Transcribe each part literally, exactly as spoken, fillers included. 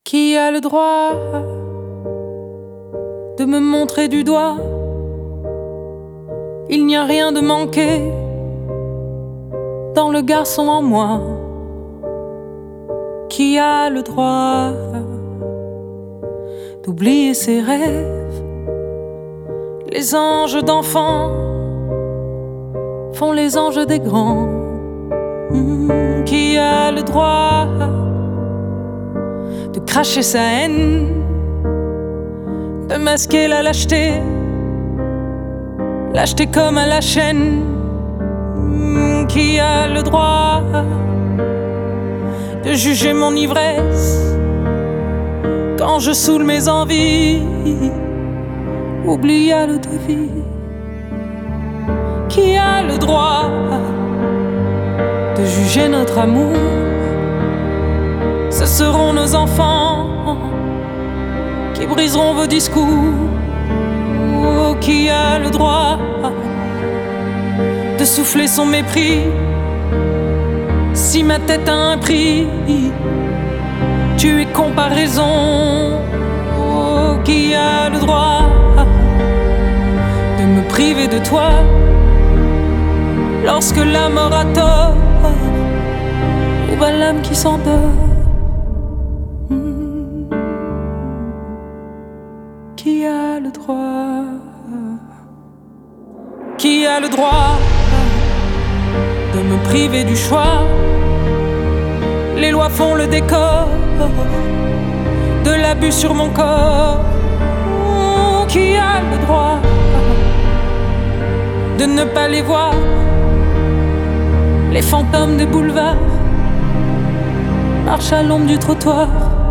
Qui a le droit de me montrer du doigt? Il n'y a rien de manqué dans le garçon en moi. Qui a le droit d'oublier ses rêves? Les anges d'enfants font les anges des grands. Mmh, qui a le droit de cracher sa haine, de masquer la lâcheté, lâcheté comme à la chaîne? Mmh, qui a le droit de juger mon ivresse quand je saoule mes envies? Oublie l'eau de vie. Qui a le droit de juger notre amour? Ce seront nos enfants qui briseront vos discours. Oh, qui a le droit de souffler son mépris si ma tête a un prix? Tu es comparaison. Oh, qui a le droit de me priver de toi lorsque la mort a tort, ou bien l'âme qui s'endort? Mmh. Qui a le droit? Qui a le droit de me priver du choix? Les lois font le décor de l'abus sur mon corps. Oh, qui a le droit de ne pas les voir, les fantômes des boulevards marchent à l'ombre du trottoir?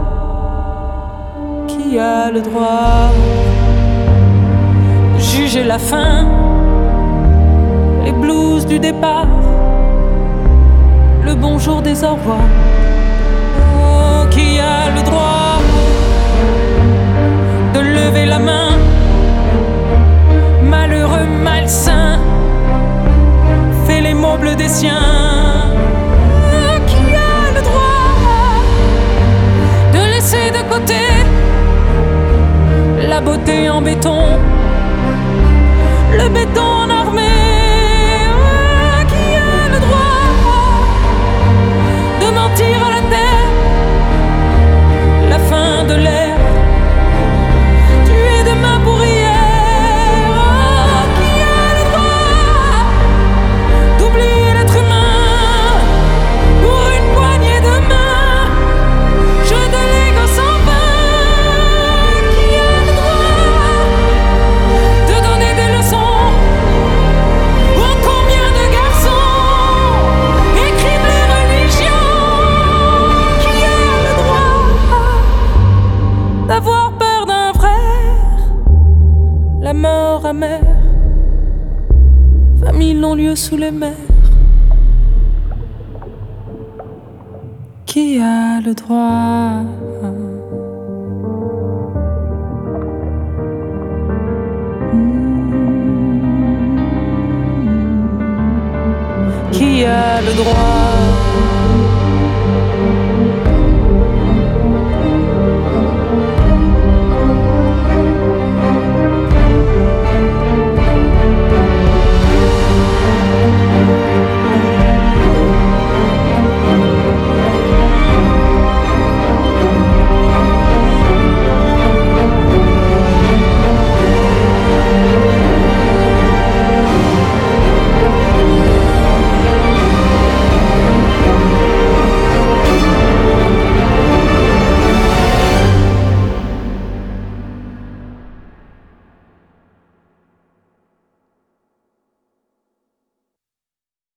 Qui a le droit de juger la fin, les blues du départ, le bonjour des au revoir? Oh, qui a le droit de lever la main, malheureux, malsain, fait les mots bleus des siens? Oh, qui a le droit de laisser de côté la beauté en béton, le béton en armée? Oh, qui a le droit de mentir à la terre, la fin de l'air, tuer demain pour hier? Oh, qui a le droit d'oublier l'être humain pour une poignée de main, jeu de Lego sans fin? Qui a le droit de donner des leçons? Oh, combien de garçons écrivent les religions? Qui a le droit d'avoir peur d'un frère, la mort amère, famille non-lieu sous les mers? Qui a le droit? Qui a le droit